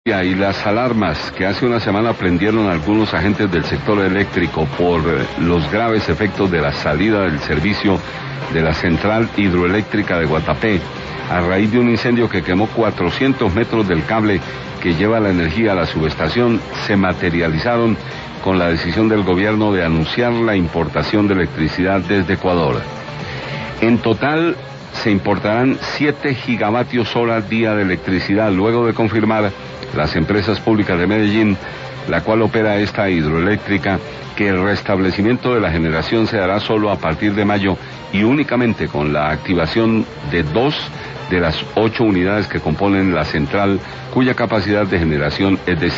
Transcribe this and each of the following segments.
Y las alarmas que hace una semana prendieron algunos agentes del sector eléctrico por los graves efectos de la salida del servicio de la central hidroeléctrica de Guatapé a raíz de un incendio que quemó 400 metros del cable que lleva la energía a la subestación, se materializaron con la decisión del gobierno de anunciar la importación de electricidad desde Ecuador. En total se importarán 7 gigavatios hora día de electricidad, luego de confirmar las empresas públicas de Medellín, la cual opera esta hidroeléctrica, que el restablecimiento de la generación se dará solo a partir de mayo y únicamente con la activación de 2 de las 8 unidades que componen la central, cuya capacidad de generación es de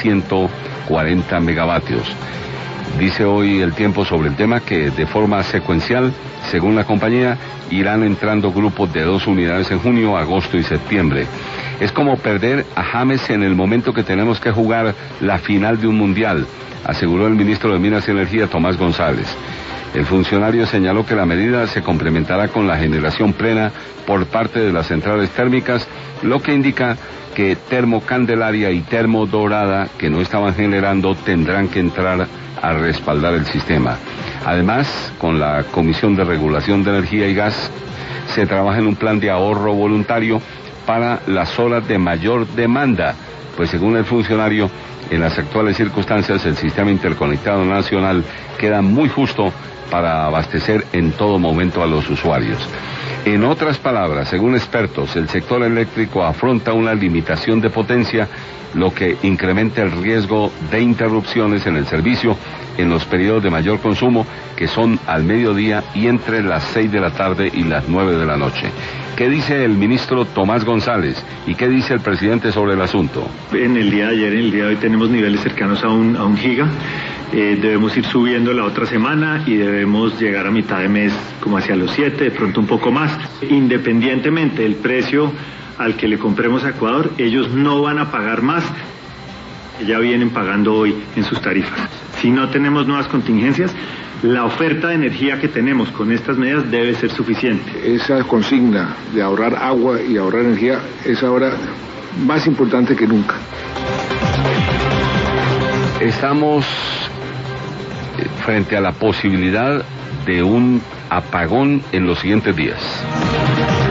140 megavatios. Dice hoy El Tiempo sobre el tema que de forma secuencial, según la compañía, irán entrando grupos de 2 unidades en junio, agosto y septiembre. Es como perder a James en el momento que tenemos que jugar la final de un mundial, aseguró el ministro de Minas y Energía, Tomás González. El funcionario señaló que la medida se complementará con la generación plena por parte de las centrales térmicas, lo que indica que Termocandelaria y Termodorada, que no estaban generando, tendrán que entrar a respaldar el sistema. Además, con la Comisión de Regulación de Energía y Gas, se trabaja en un plan de ahorro voluntario para las horas de mayor demanda, pues según el funcionario, en las actuales circunstancias el sistema interconectado nacional queda muy justo para abastecer en todo momento a los usuarios. En otras palabras, según expertos, el sector eléctrico afronta una limitación de potencia, lo que incrementa el riesgo de interrupciones en el servicio en los periodos de mayor consumo, que son al mediodía y entre las 6 de la tarde y las 9 de la noche. ¿Qué dice el ministro Tomás González y qué dice el presidente sobre el asunto? En el día de ayer, en el día de hoy tenemos niveles cercanos a un giga. Debemos ir subiendo la otra semana y debemos llegar a mitad de mes como hacia los 7, de pronto un poco más. Independientemente del precio al que le compremos a Ecuador, ellos no van a pagar más que ya vienen pagando hoy en sus tarifas. Si no tenemos nuevas contingencias, la oferta de energía que tenemos con estas medidas debe ser suficiente. Esa consigna de ahorrar agua y ahorrar energía es ahora más importante que nunca. Estamos frente a la posibilidad de un apagón en los siguientes días.